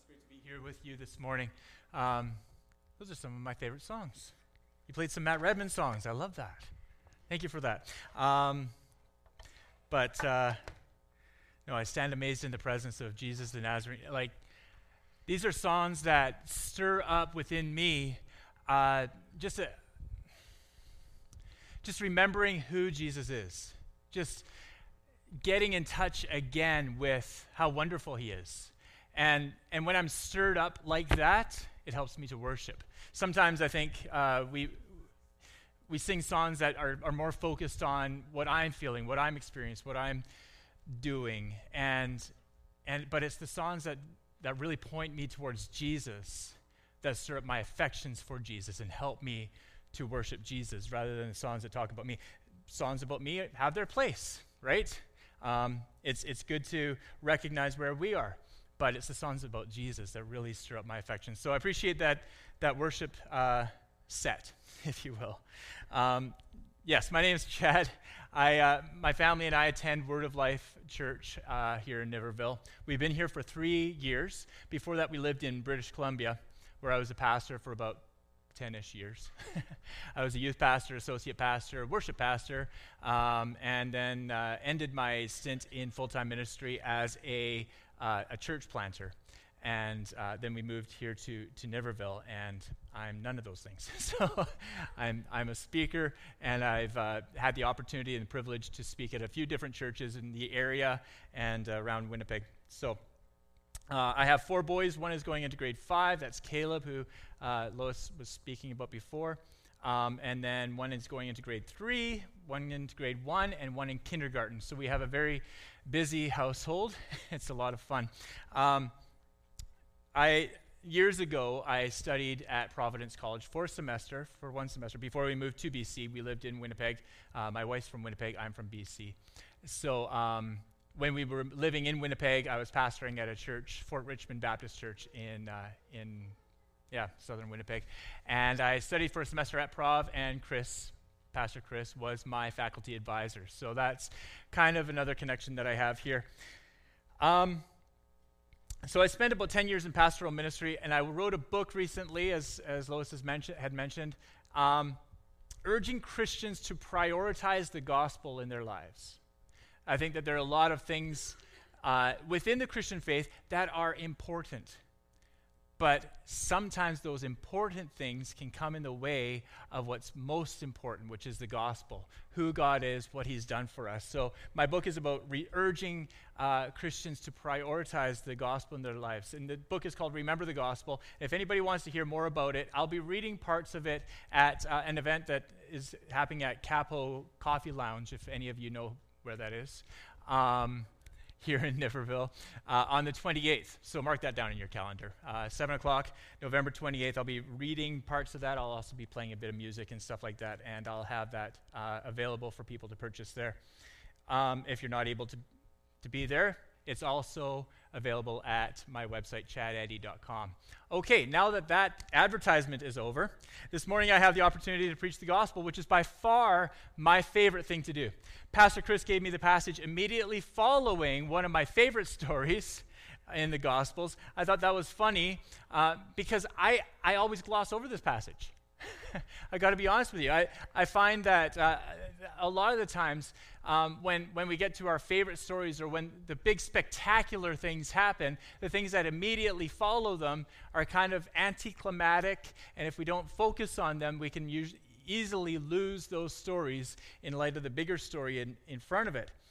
great to be here with you this morning. Those are some of my favorite songs. You played some Matt Redman songs. I love that. Thank you for that. No, I stand amazed in the presence of Jesus the Nazarene. Like, these are songs that stir up within me just remembering who Jesus is. Just getting in touch again with how wonderful he is. And when I'm stirred up like that, it helps me to worship. Sometimes I think we sing songs that are more focused on what I'm feeling, what I'm experiencing, what I'm doing. But it's the songs that really point me towards Jesus that stir up my affections for Jesus and help me to worship Jesus rather than the songs that talk about me. Songs about me have their place, right? It's good to recognize where we are, but it's the songs about Jesus that really stir up my affections. So I appreciate that worship set, if you will. Yes, my name is Chad. My family and I attend Word of Life Church here in Niverville. We've been here for 3 years. Before that, we lived in British Columbia, where I was a pastor for about 10-ish years. I was a youth pastor, associate pastor, worship pastor, and then ended my stint in full-time ministry as a church planter. And then we moved here to Niverville, and I'm none of those things. So I'm a speaker, and I've had the opportunity and the privilege to speak at a few different churches in the area and around Winnipeg. So I have 4 boys. One is going into grade 5. That's Caleb, who Lois was speaking about before. And then one is going into grade 3, one into grade 1, and one in kindergarten. So we have a very busy household. It's a lot of fun. Years ago, I studied at Providence College for one semester. Before we moved to BC, we lived in Winnipeg. My wife's from Winnipeg. I'm from BC. So when we were living in Winnipeg, I was pastoring at a church, Fort Richmond Baptist Church in southern Winnipeg. And I studied for a semester at Prov, and Pastor Chris, was my faculty advisor. So that's kind of another connection that I have here. So I spent about 10 years in pastoral ministry, and I wrote a book recently, as Lois had mentioned, urging Christians to prioritize the gospel in their lives. I think that there are a lot of things within the Christian faith that are important. But sometimes those important things can come in the way of what's most important, which is the gospel, who God is, what he's done for us. So my book is about urging Christians to prioritize the gospel in their lives. And the book is called Remember the Gospel. If anybody wants to hear more about it, I'll be reading parts of it at an event that is happening at Capo Coffee Lounge, if any of you know where that is. Here in Niverville, on the 28th. So mark that down in your calendar. 7 o'clock, November 28th, I'll be reading parts of that. I'll also be playing a bit of music and stuff like that, and I'll have that available for people to purchase there. If you're not able to be there, it's also available at my website, chadeddy.com. Okay, now that advertisement is over, this morning I have the opportunity to preach the gospel, which is by far my favorite thing to do. Pastor Chris gave me the passage immediately following one of my favorite stories in the Gospels. I thought that was funny because I always gloss over this passage. I got to be honest with you. I find that a lot of the times when we get to our favorite stories or when the big spectacular things happen, the things that immediately follow them are kind of anticlimactic, and if we don't focus on them, we can easily lose those stories in light of the bigger story in front of it.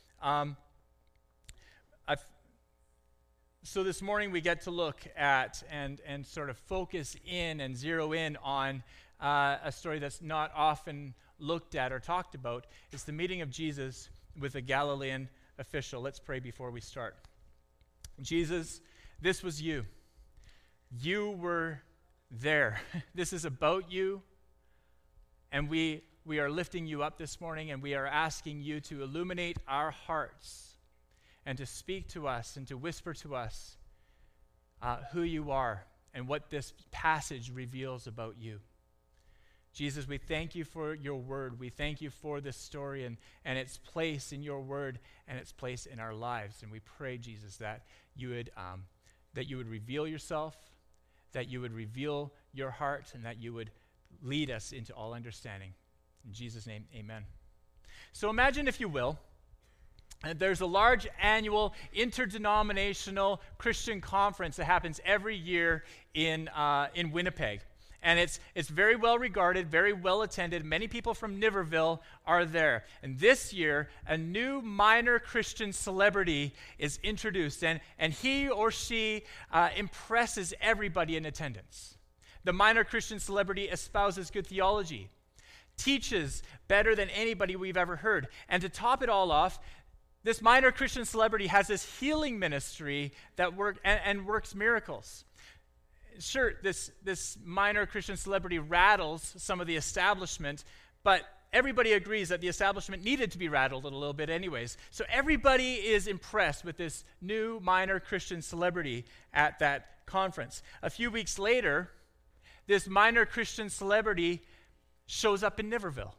So this morning we get to look at and sort of focus in and zero in on a story that's not often looked at or talked about. It's the meeting of Jesus with a Galilean official. Let's pray before we start. Jesus, this was you. You were there. This is about you. And we are lifting you up this morning, and we are asking you to illuminate our hearts and to speak to us and to whisper to us who you are and what this passage reveals about you. Jesus, we thank you for your word. We thank you for this story and its place in your word and its place in our lives. And we pray, Jesus, that you would that you would reveal yourself, that you would reveal your heart, and that you would lead us into all understanding. In Jesus' name, amen. So imagine, if you will, there's a large annual interdenominational Christian conference that happens every year in Winnipeg. And it's very well regarded, very well attended. Many people from Niverville are there. And this year, a new minor Christian celebrity is introduced, and he or she impresses everybody in attendance. The minor Christian celebrity espouses good theology, teaches better than anybody we've ever heard. And to top it all off, this minor Christian celebrity has this healing ministry that works miracles. Sure, this minor Christian celebrity rattles some of the establishment, but everybody agrees that the establishment needed to be rattled a little bit anyways. So everybody is impressed with this new minor Christian celebrity at that conference. A few weeks later, this minor Christian celebrity shows up in Niverville.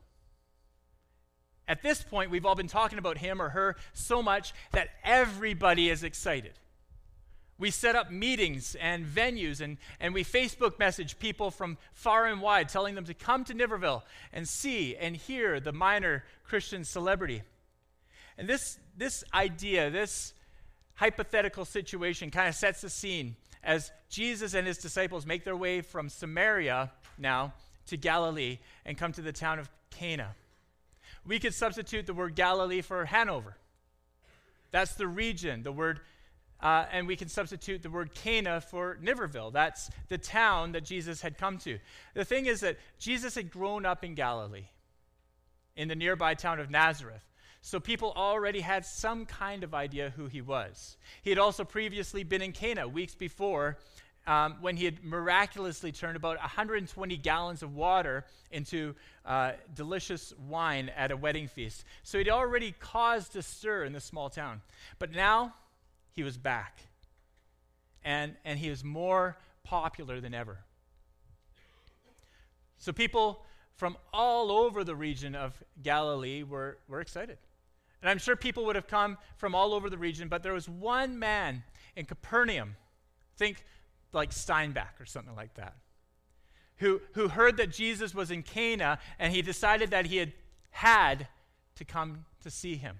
At this point, we've all been talking about him or her so much that everybody is excited. We set up meetings and venues, and we Facebook message people from far and wide, telling them to come to Niverville and see and hear the minor Christian celebrity. And this idea, this hypothetical situation kind of sets the scene as Jesus and his disciples make their way from Samaria now to Galilee and come to the town of Cana. We could substitute the word Galilee for Hanover. That's the region, the word. And we can substitute the word Cana for Niverville. That's the town that Jesus had come to. The thing is that Jesus had grown up in Galilee, in the nearby town of Nazareth. So people already had some kind of idea who he was. He had also previously been in Cana weeks before when he had miraculously turned about 120 gallons of water into delicious wine at a wedding feast. So he'd already caused a stir in this small town. But now he was back, and he is more popular than ever. So people from all over the region of Galilee were excited. And I'm sure people would have come from all over the region, but there was one man in Capernaum, think like Steinbach or something like that, who heard that Jesus was in Cana, and he decided that he had to come to see him.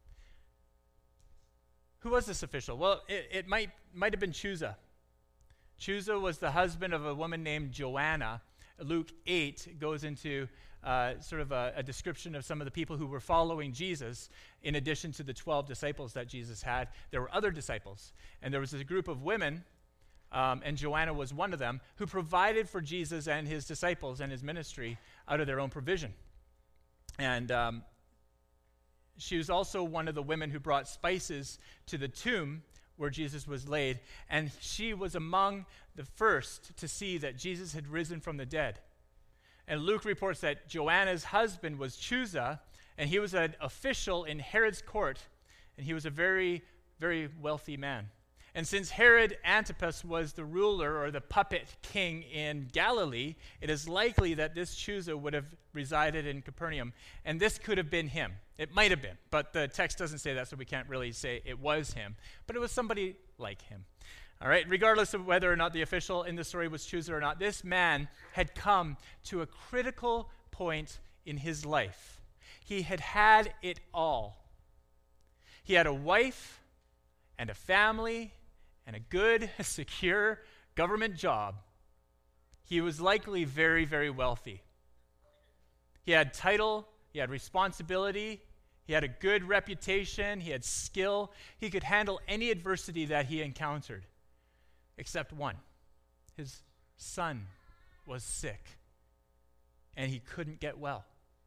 Who was this official? Well, it might have been Chuza. Chuza was the husband of a woman named Joanna. Luke 8 goes into sort of a description of some of the people who were following Jesus. In addition to the 12 disciples that Jesus had, there were other disciples. And there was a group of women, and Joanna was one of them, who provided for Jesus and his disciples and his ministry out of their own provision. And she was also one of the women who brought spices to the tomb where Jesus was laid, and she was among the first to see that Jesus had risen from the dead. And Luke reports that Joanna's husband was Chuza, and he was an official in Herod's court, and he was a very, very wealthy man. And since Herod Antipas was the ruler or the puppet king in Galilee, it is likely that this Chuza would have resided in Capernaum. And this could have been him. It might have been, but the text doesn't say that, so we can't really say it was him. But it was somebody like him. All right, regardless of whether or not the official in the story was Chuza or not, this man had come to a critical point in his life. He had had it all. He had a wife and a family and a good, secure government job. He was likely very, very wealthy. He had title, he had responsibility, he had a good reputation, he had skill. He could handle any adversity that he encountered, except one. His son was sick, and he couldn't get well.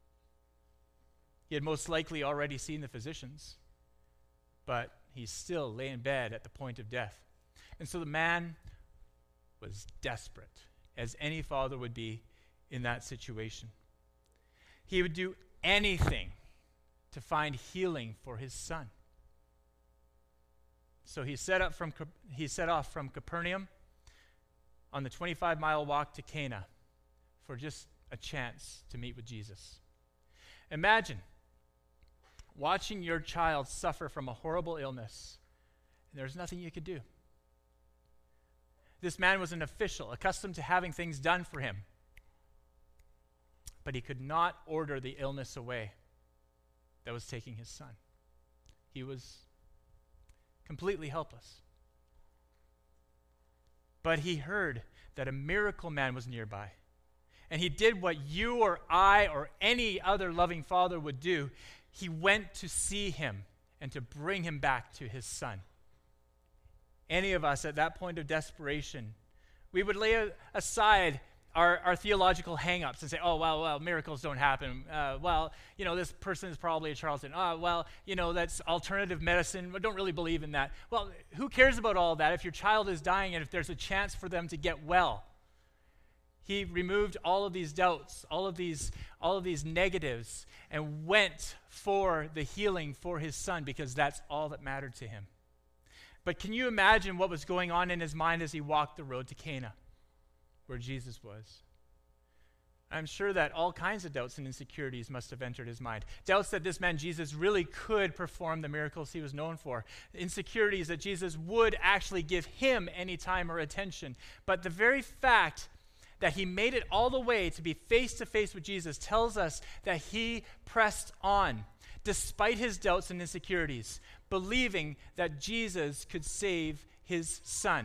He had most likely already seen the physicians, but he still lay in bed at the point of death. And so the man was desperate, as any father would be in that situation. He would do anything to find healing for his son. So he set off from Capernaum on the 25-mile walk to Cana for just a chance to meet with Jesus. Imagine watching your child suffer from a horrible illness, and there's nothing you could do. This man was an official, accustomed to having things done for him. But he could not order the illness away that was taking his son. He was completely helpless. But he heard that a miracle man was nearby. And he did what you or I or any other loving father would do. He went to see him and to bring him back to his son. Any of us at that point of desperation, we would lay aside our theological hang-ups and say, oh, well, miracles don't happen. This person is probably a charlatan. That's alternative medicine. We don't really believe in that. Well, who cares about all that if your child is dying and if there's a chance for them to get well? He removed all of these doubts, all of these negatives, and went for the healing for his son because that's all that mattered to him. But can you imagine what was going on in his mind as he walked the road to Cana, where Jesus was? I'm sure that all kinds of doubts and insecurities must have entered his mind. Doubts that this man Jesus really could perform the miracles he was known for. Insecurities that Jesus would actually give him any time or attention. But the very fact that he made it all the way to be face to face with Jesus tells us that he pressed on, despite his doubts and insecurities, believing that Jesus could save his son.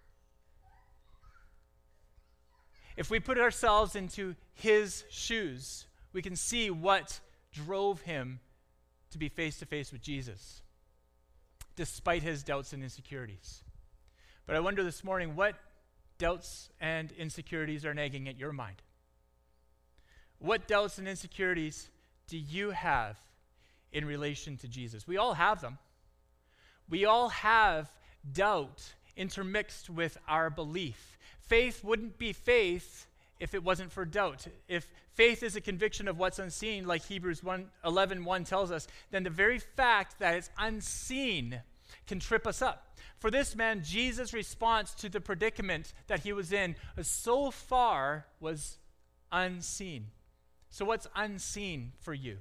If we put ourselves into his shoes, we can see what drove him to be face to face with Jesus, despite his doubts and insecurities. But I wonder this morning, what doubts and insecurities are nagging at your mind? What doubts and insecurities do you have in relation to Jesus? We all have them. We all have doubt intermixed with our belief. Faith wouldn't be faith if it wasn't for doubt. If faith is a conviction of what's unseen, like Hebrews 11:1 tells us, then the very fact that it's unseen can trip us up. For this man, Jesus' response to the predicament that he was in so far was unseen. So what's unseen for you?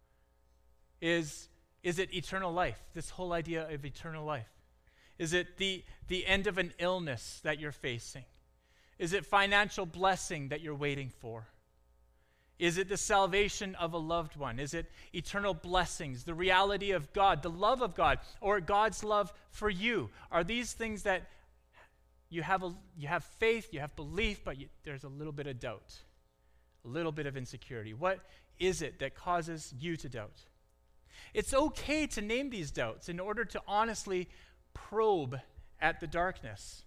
Is it eternal life? This whole idea of eternal life? Is it the end of an illness that you're facing? Is it financial blessing that you're waiting for? Is it the salvation of a loved one? Is it eternal blessings, the reality of God, the love of God, or God's love for you? Are these things that you have faith, you have belief, but there's a little bit of doubt, a little bit of insecurity? What is it that causes you to doubt? It's okay to name these doubts in order to honestly probe at the darkness.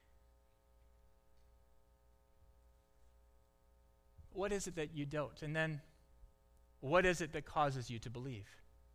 What is it that you doubt? And then, what is it that causes you to believe?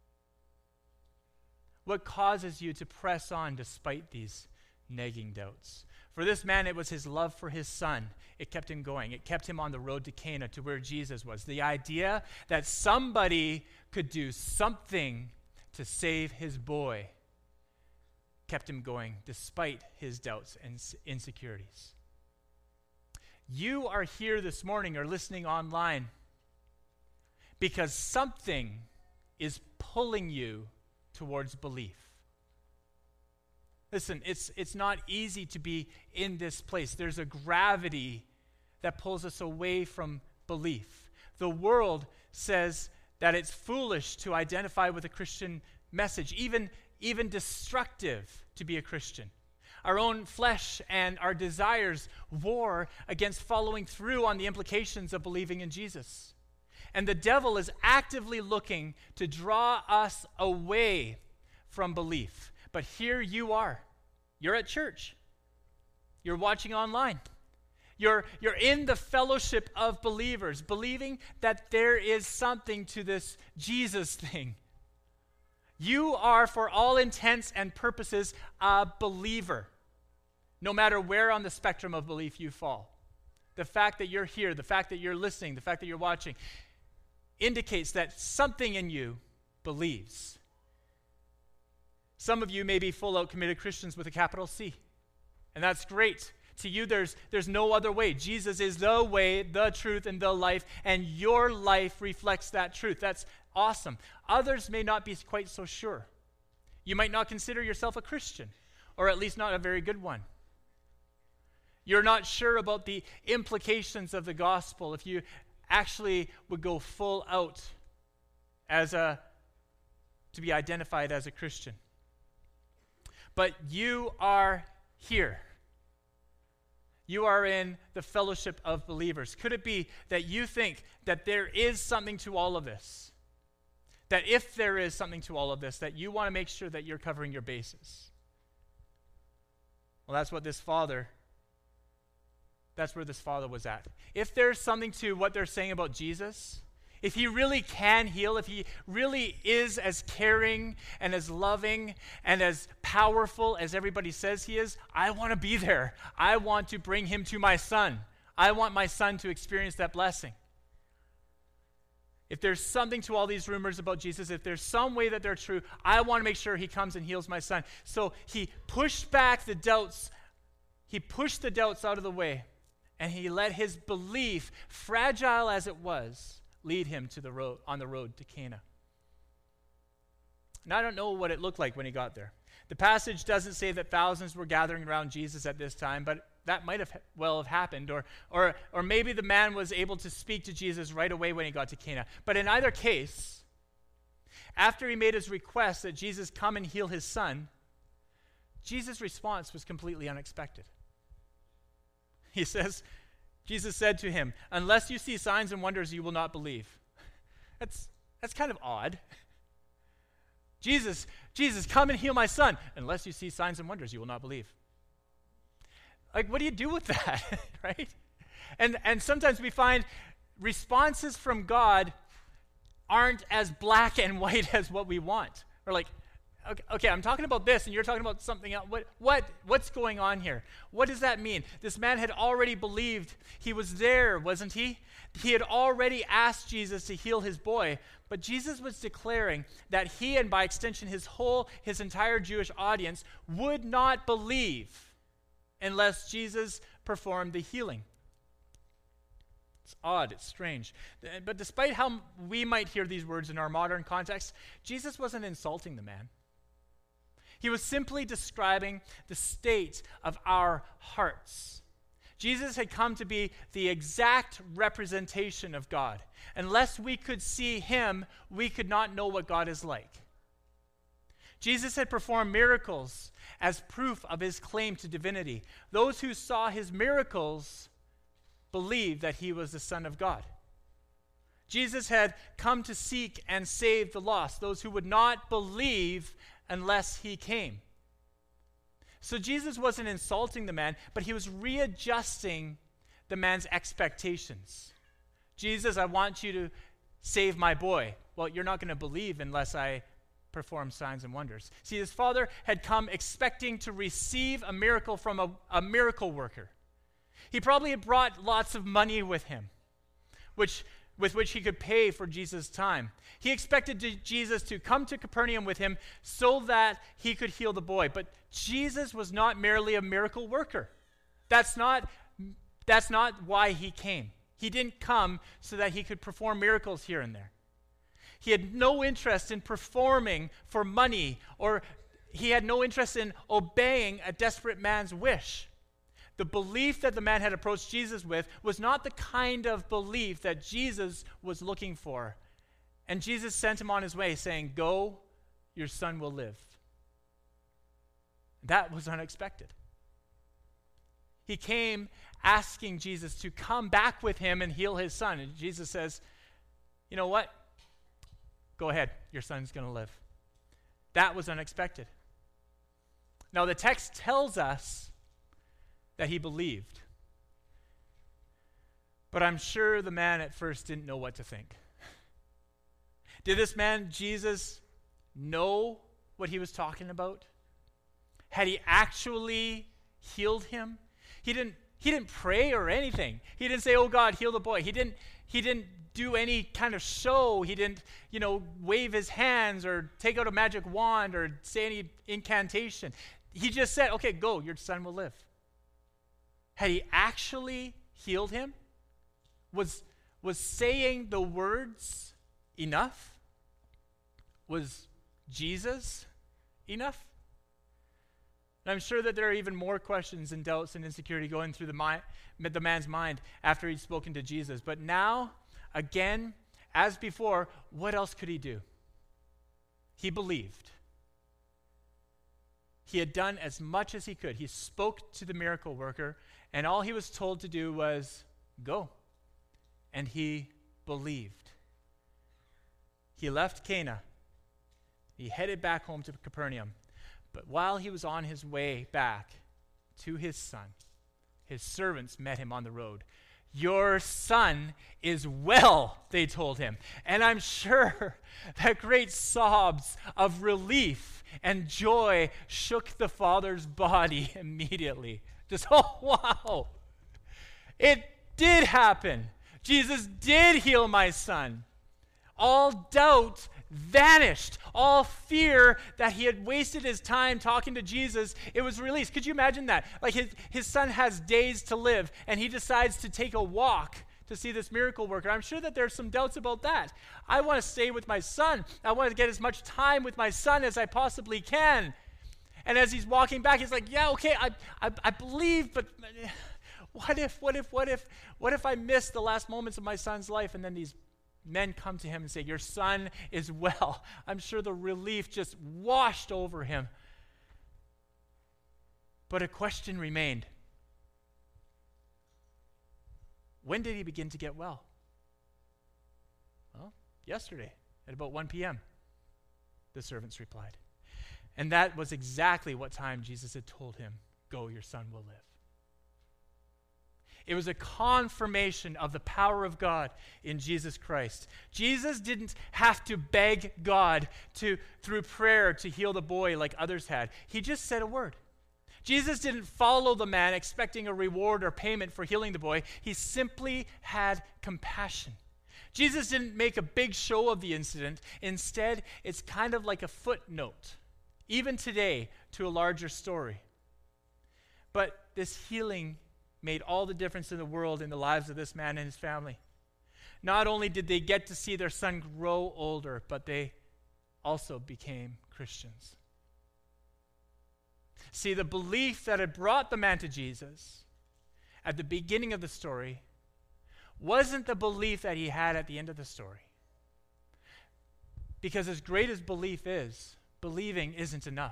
What causes you to press on despite these nagging doubts? For this man, it was his love for his son. It kept him going. It kept him on the road to Cana, to where Jesus was. The idea that somebody could do something to save his boy kept him going despite his doubts and insecurities. You are here this morning or listening online because something is pulling you towards belief. Listen, it's not easy to be in this place. There's a gravity that pulls us away from belief. The world says that it's foolish to identify with a Christian message, even destructive to be a Christian. Our own flesh and our desires war against following through on the implications of believing in Jesus. And the devil is actively looking to draw us away from belief. But here you are. You're at church. You're watching online. You're in the fellowship of believers, believing that there is something to this Jesus thing. You are, for all intents and purposes, a believer, no matter where on the spectrum of belief you fall. The fact that you're here, the fact that you're listening, the fact that you're watching, indicates that something in you believes. Some of you may be full-out committed Christians with a capital C, and that's great. To you, there's no other way. Jesus is the way, the truth, and the life, and your life reflects that truth. That's awesome. Others may not be quite so sure. You might not consider yourself a Christian, or at least not a very good one. You're not sure about the implications of the gospel if you actually would go full out to be identified as a Christian. But you are here. You are in the fellowship of believers. Could it be that you think that there is something to all of this? That if there is something to all of this, that you want to make sure that you're covering your bases? Well, that's where this father was at. If there's something to what they're saying about Jesus, if he really can heal, if he really is as caring and as loving and as powerful as everybody says he is, I want to be there. I want to bring him to my son. I want my son to experience that blessing. If there's something to all these rumors about Jesus, if there's some way that they're true, I want to make sure he comes and heals my son. So he pushed back the doubts. He pushed the doubts out of the way, and he let his belief, fragile as it was, lead him to the road, on the road to Cana. And I don't know what it looked like when he got there. The passage doesn't say that thousands were gathering around Jesus at this time, but that might have happened. Or maybe the man was able to speak to Jesus right away when he got to Cana. But in either case, after he made his request that Jesus come and heal his son, Jesus' response was completely unexpected. He says, Jesus said to him, "Unless you see signs and wonders, you will not believe." That's kind of odd. Jesus, come and heal my son. Unless you see signs and wonders, you will not believe. Like, what do you do with that, right? And sometimes we find responses from God aren't as black and white as what we want. We're like, okay, I'm talking about this, and you're talking about something else. What's going on here? What does that mean? This man had already believed. He was there, wasn't he? He had already asked Jesus to heal his boy, but Jesus was declaring that he, and by extension his entire Jewish audience, would not believe unless Jesus performed the healing. It's odd, it's strange. But despite how we might hear these words in our modern context, Jesus wasn't insulting the man. He was simply describing the state of our hearts. Jesus had come to be the exact representation of God. Unless we could see him, we could not know what God is like. Jesus had performed miracles as proof of his claim to divinity. Those who saw his miracles believed that he was the Son of God. Jesus had come to seek and save the lost, those who would not believe unless he came. So Jesus wasn't insulting the man, but he was readjusting the man's expectations. Jesus, I want you to save my boy. Well, you're not going to believe unless I perform signs and wonders. See, his father had come expecting to receive a miracle from a miracle worker. He probably had brought lots of money with him, with which he could pay for Jesus' time. He expected Jesus to come to Capernaum with him so that he could heal the boy. But Jesus was not merely a miracle worker. That's not why he came. He didn't come so that he could perform miracles here and there. He had no interest in performing for money, or he had no interest in obeying a desperate man's wish. The belief that the man had approached Jesus with was not the kind of belief that Jesus was looking for. And Jesus sent him on his way saying, "Go, your son will live." That was unexpected. He came asking Jesus to come back with him and heal his son. And Jesus says, "You know what? Go ahead, your son's going to live." That was unexpected. Now the text tells us that he believed. But I'm sure the man at first didn't know what to think. Did this man, Jesus, know what he was talking about? Had he actually healed him? He didn't pray or anything. He didn't say, "Oh God, heal the boy." He didn't do any kind of show. He didn't, wave his hands or take out a magic wand or say any incantation. He just said, "Okay, go, your son will live." Had he actually healed him? Was saying the words enough? Was Jesus enough? And I'm sure that there are even more questions and doubts and insecurity going through the man's mind after he'd spoken to Jesus. But now, again, as before, what else could he do? He believed. He had done as much as he could. He spoke to the miracle worker, and all he was told to do was go. And he believed. He left Cana. He headed back home to Capernaum. But while he was on his way back to his son, his servants met him on the road. Your son is well, they told him. And I'm sure that great sobs of relief and joy shook the father's body immediately. Just, oh, wow. It did happen. Jesus did heal my son. All doubt vanished. All fear that he had wasted his time talking to Jesus, it was released. Could you imagine that? Like his son has days to live, and he decides to take a walk to see this miracle worker. I'm sure that there's some doubts about that. I want to stay with my son. I want to get as much time with my son as I possibly can. And as he's walking back, he's like, yeah, okay, I believe, but what if I miss the last moments of my son's life? And then these men come to him and say, your son is well. I'm sure the relief just washed over him. But a question remained. When did he begin to get well? Well, yesterday at about 1 p.m., the servants replied. And that was exactly what time Jesus had told him, go, your son will live. It was a confirmation of the power of God in Jesus Christ. Jesus didn't have to beg God through prayer to heal the boy like others had. He just said a word. Jesus didn't follow the man expecting a reward or payment for healing the boy. He simply had compassion. Jesus didn't make a big show of the incident. Instead, it's kind of like a footnote, even today, to a larger story. But this healing made all the difference in the world in the lives of this man and his family. Not only did they get to see their son grow older, but they also became Christians. See, the belief that had brought the man to Jesus at the beginning of the story wasn't the belief that he had at the end of the story. Because as great as belief is, believing isn't enough.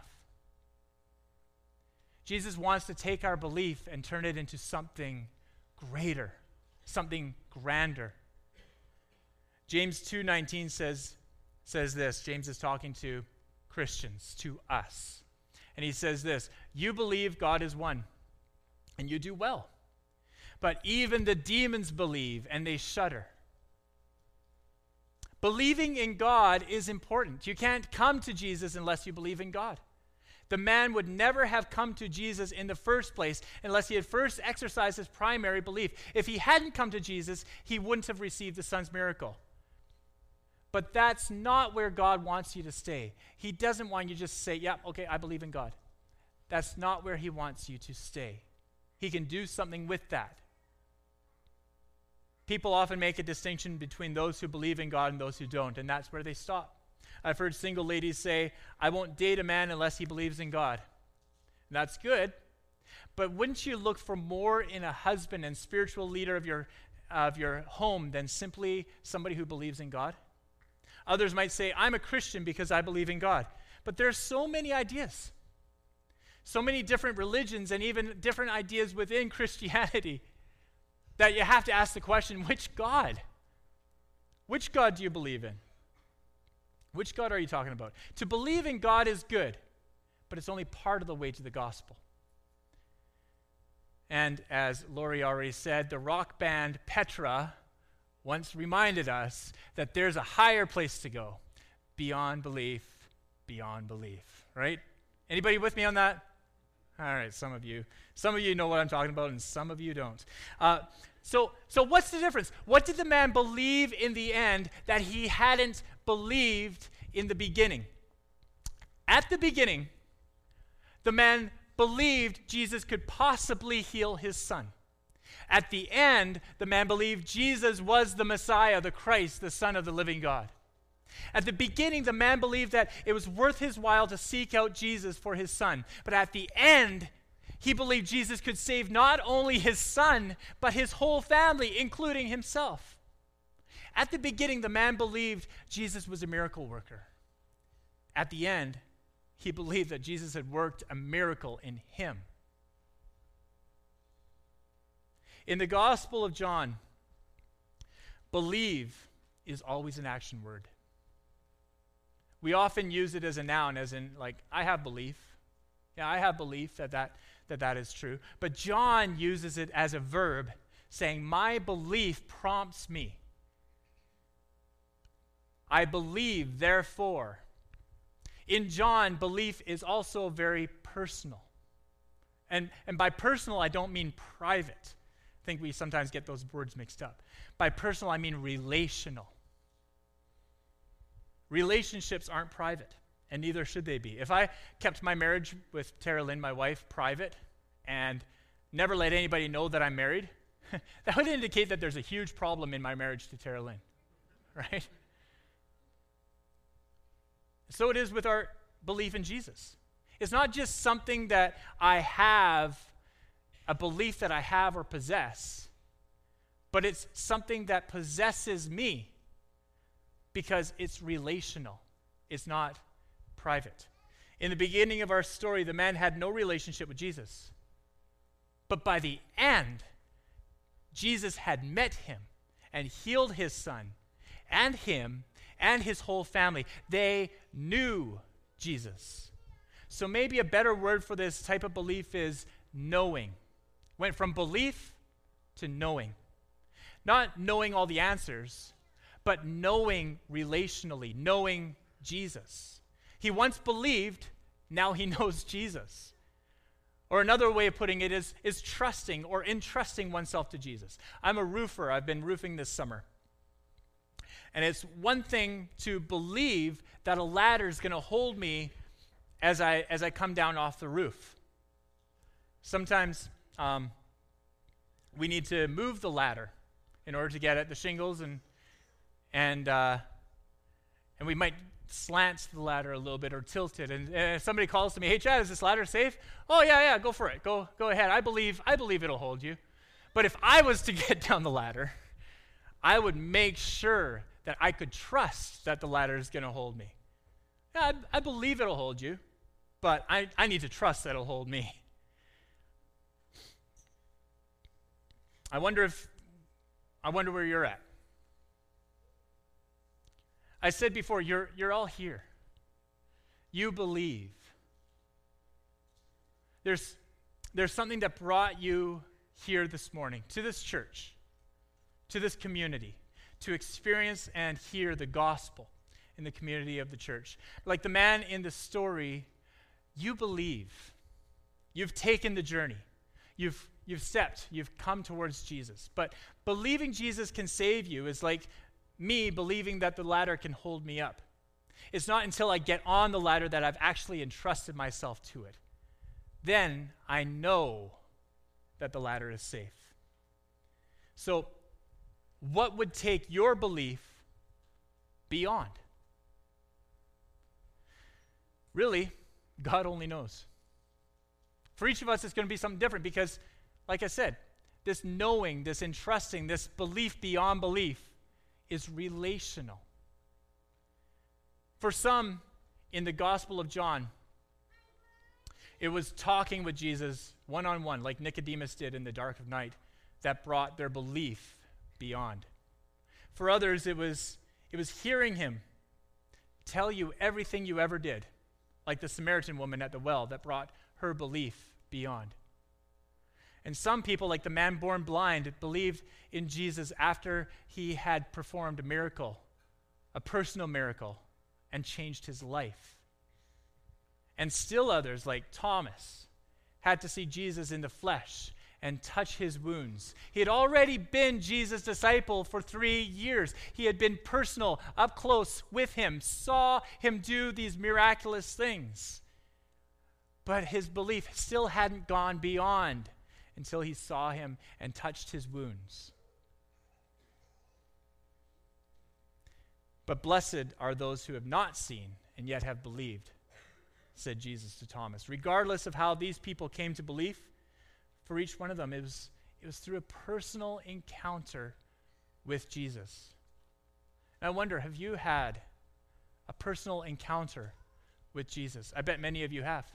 Jesus wants to take our belief and turn it into something greater, something grander. James 2:19 says this. James is talking to Christians, to us. And he says this, you believe God is one, and you do well. But even the demons believe, and they shudder. Believing in God is important. You can't come to Jesus unless you believe in God. The man would never have come to Jesus in the first place unless he had first exercised his primary belief. If he hadn't come to Jesus, he wouldn't have received the son's miracle. But that's not where God wants you to stay. He doesn't want you to just say, yeah, okay, I believe in God. That's not where he wants you to stay. He can do something with that. People often make a distinction between those who believe in God and those who don't, and that's where they stop. I've heard single ladies say, I won't date a man unless he believes in God. And that's good, but wouldn't you look for more in a husband and spiritual leader of your home than simply somebody who believes in God? Others might say, I'm a Christian because I believe in God. But there's so many ideas, so many different religions, and even different ideas within Christianity that you have to ask the question, which God? Which God do you believe in? Which God are you talking about? To believe in God is good, but it's only part of the way to the gospel. And as Lori already said, the rock band Petra once reminded us that there's a higher place to go, beyond belief, right? Anybody with me on that? All right, some of you know what I'm talking about, and some of you don't. So what's the difference? What did the man believe in the end that he hadn't believed in the beginning? At the beginning, the man believed Jesus could possibly heal his son. At the end, the man believed Jesus was the Messiah, the Christ, the Son of the living God. At the beginning, the man believed that it was worth his while to seek out Jesus for his son. But at the end, he believed Jesus could save not only his son, but his whole family, including himself. At the beginning, the man believed Jesus was a miracle worker. At the end, he believed that Jesus had worked a miracle in him. In the Gospel of John, believe is always an action word. We often use it as a noun, as in, like, I have belief. Yeah, I have belief that is true. But John uses it as a verb, saying, my belief prompts me. I believe, therefore. In John, belief is also very personal. And by personal, I don't mean private. I think we sometimes get those words mixed up. By personal, I mean relational. Relationships aren't private, and neither should they be. If I kept my marriage with Tara Lynn, my wife, private, and never let anybody know that I'm married, that would indicate that there's a huge problem in my marriage to Tara Lynn, right? So it is with our belief in Jesus. It's not just something that I have, a belief that I have or possess, but it's something that possesses me because it's relational. It's not private. In the beginning of our story, the man had no relationship with Jesus. But by the end, Jesus had met him and healed his son and him and his whole family. They knew Jesus. So maybe a better word for this type of belief is knowing. Went from belief to knowing. Not knowing all the answers, but knowing relationally, knowing Jesus. He once believed, now he knows Jesus. Or another way of putting it is trusting or entrusting oneself to Jesus. I'm a roofer. I've been roofing this summer. And it's one thing to believe that a ladder is going to hold me as I come down off the roof. Sometimes we need to move the ladder in order to get at the shingles, and we might slant the ladder a little bit or tilt it. And if somebody calls to me, hey, Chad, is this ladder safe? Oh, yeah, go for it. Go ahead. I believe it'll hold you. But if I was to get down the ladder, I would make sure that I could trust that the ladder is going to hold me. Yeah, I believe it'll hold you, but I need to trust that it'll hold me. I wonder where you're at. I said before, you're all here. You believe. There's something that brought you here this morning, to this church, to this community, to experience and hear the gospel in the community of the church. Like the man in the story, you believe. You've taken the journey. You've stepped. You've come towards Jesus. But believing Jesus can save you is like me believing that the ladder can hold me up. It's not until I get on the ladder that I've actually entrusted myself to it. Then I know that the ladder is safe. So, what would take your belief beyond? Really, God only knows. For each of us, it's going to be something different because, like I said, this knowing, this entrusting, this belief beyond belief is relational. For some, in the Gospel of John, it was talking with Jesus one-on-one, like Nicodemus did in the dark of night, that brought their belief beyond. For others, it was hearing him tell you everything you ever did, like the Samaritan woman at the well, that brought her belief beyond. And some people, like the man born blind, believed in Jesus after he had performed a miracle, a personal miracle, and changed his life. And still others, like Thomas, had to see Jesus in the flesh and touch his wounds. He had already been Jesus' disciple for 3 years. He had been personal, up close with him, saw him do these miraculous things. But his belief still hadn't gone beyond until he saw him and touched his wounds. But blessed are those who have not seen and yet have believed, said Jesus to Thomas. Regardless of how these people came to belief, for each one of them, it was through a personal encounter with Jesus. And I wonder, have you had a personal encounter with Jesus? I bet many of you have.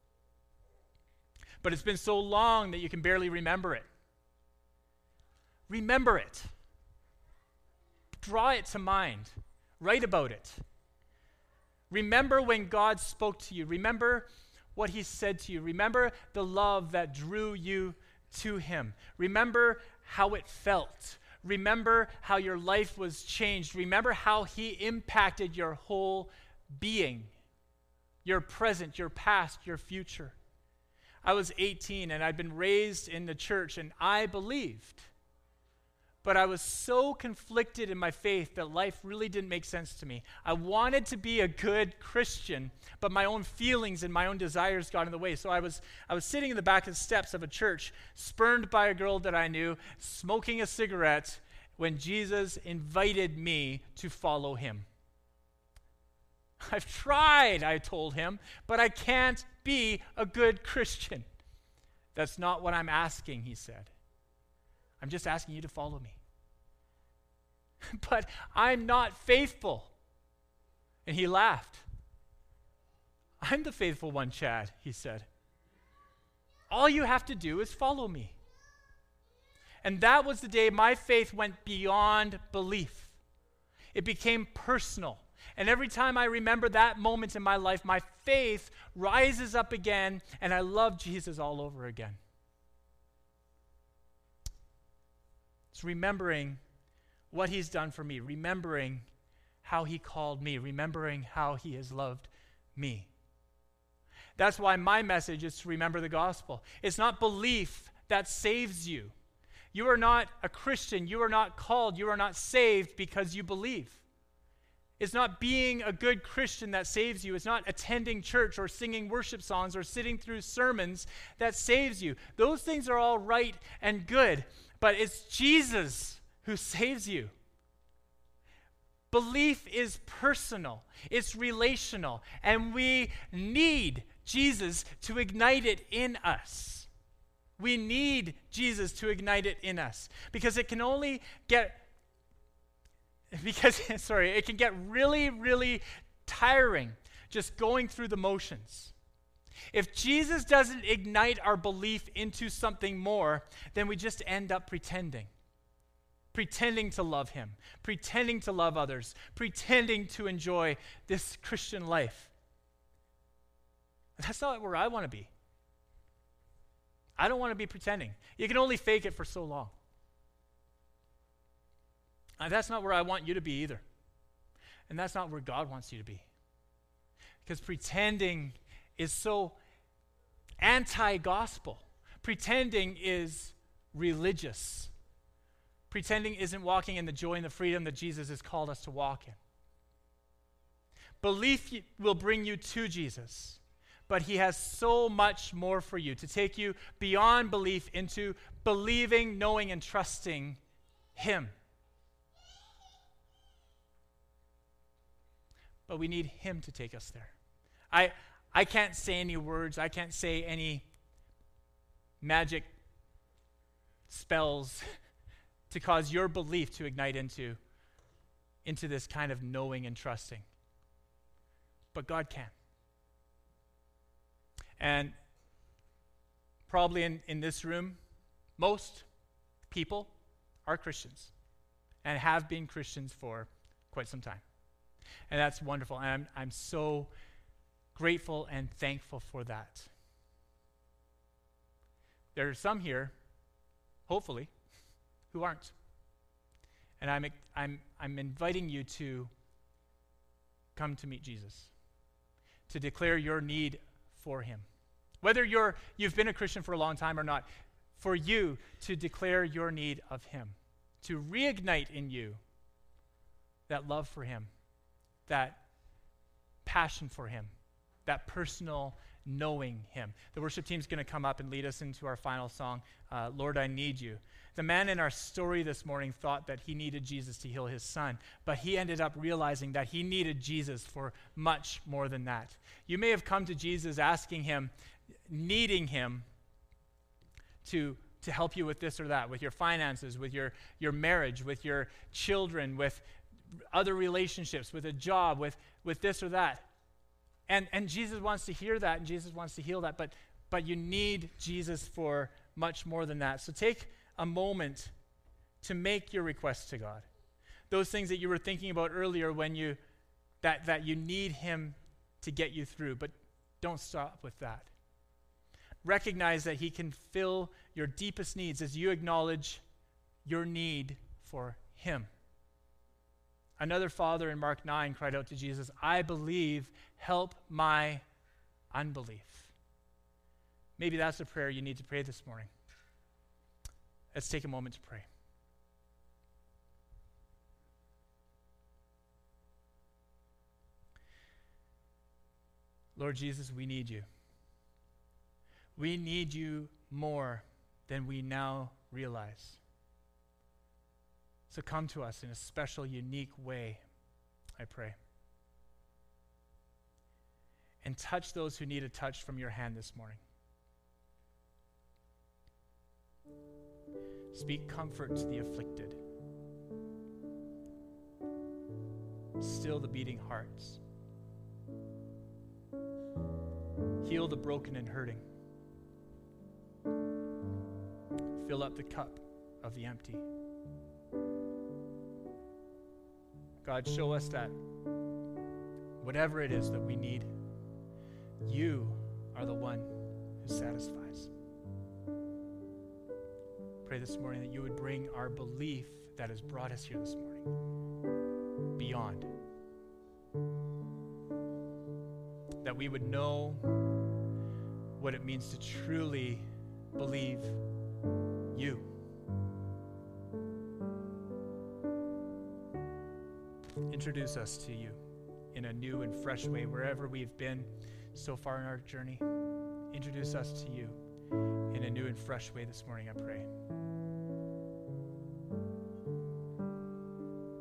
But it's been so long that you can barely remember it. Remember it. Draw it to mind. Write about it. Remember when God spoke to you. Remember what he said to you. Remember the love that drew you to him. Remember how it felt. Remember how your life was changed. Remember how he impacted your whole being, your present, your past, your future. I was 18 and I'd been raised in the church and I believed. But I was so conflicted in my faith that life really didn't make sense to me. I wanted to be a good Christian, but my own feelings and my own desires got in the way. So I was sitting in the back of the steps of a church, spurned by a girl that I knew, smoking a cigarette, when Jesus invited me to follow him. I've tried, I told him, but I can't be a good Christian. That's not what I'm asking, he said. I'm just asking you to follow me. But I'm not faithful. And he laughed. I'm the faithful one, Chad, he said. All you have to do is follow me. And that was the day my faith went beyond belief. It became personal. And every time I remember that moment in my life, my faith rises up again, and I love Jesus all over again. It's remembering what he's done for me, remembering how he called me, remembering how he has loved me. That's why my message is to remember the gospel. It's not belief that saves you. You are not a Christian. You are not called. You are not saved because you believe. It's not being a good Christian that saves you. It's not attending church or singing worship songs or sitting through sermons that saves you. Those things are all right and good, but it's Jesus who saves you. Belief is personal. It's relational. And we need Jesus to ignite it in us. We need Jesus to ignite it in us. Because it can only get it can get really, really tiring just going through the motions. If Jesus doesn't ignite our belief into something more, then we just end up pretending to love him, pretending to love others, pretending to enjoy this Christian life. That's not where I want to be. I don't want to be pretending. You can only fake it for so long. And that's not where I want you to be either. And that's not where God wants you to be. Because pretending is so anti-gospel. Pretending is religious. Pretending isn't walking in the joy and the freedom that Jesus has called us to walk in. Belief will bring you to Jesus, but he has so much more for you, to take you beyond belief into believing, knowing, and trusting him. But we need him to take us there. I can't say any words. I can't say any magic spells to cause your belief to ignite into this kind of knowing and trusting. But God can. And probably in this room, most people are Christians and have been Christians for quite some time. And that's wonderful. And I'm so grateful and thankful for that. There are some here, hopefully, who aren't. And I'm inviting you to come to meet Jesus, to declare your need for him. Whether you've been a Christian for a long time or not, for you to declare your need of him, to reignite in you that love for him, that passion for him, that personal knowing him. The worship team's going to come up and lead us into our final song, Lord, I Need You. The man in our story this morning thought that he needed Jesus to heal his son, but he ended up realizing that he needed Jesus for much more than that. You may have come to Jesus asking him, needing him to help you with this or that, with your finances, with your marriage, with your children, with other relationships, with a job, with this or that. And Jesus wants to hear that, and Jesus wants to heal that, but you need Jesus for much more than that. So take a moment to make your requests to God. Those things that you were thinking about earlier when that you need him to get you through, but don't stop with that. Recognize that he can fill your deepest needs as you acknowledge your need for him. Another father in Mark 9 cried out to Jesus, I believe, help my unbelief. Maybe that's a prayer you need to pray this morning. Let's take a moment to pray. Lord Jesus, we need you. We need you more than we now realize. So come to us in a special, unique way, I pray. And touch those who need a touch from your hand this morning. Speak comfort to the afflicted. Still the beating hearts. Heal the broken and hurting. Fill up the cup of the empty. God, show us that whatever it is that we need, you are the one who satisfies. Pray this morning that you would bring our belief that has brought us here this morning beyond. That we would know what it means to truly believe you. Introduce us to you in a new and fresh way wherever we've been so far in our journey. Introduce us to you in a new and fresh way this morning, I pray.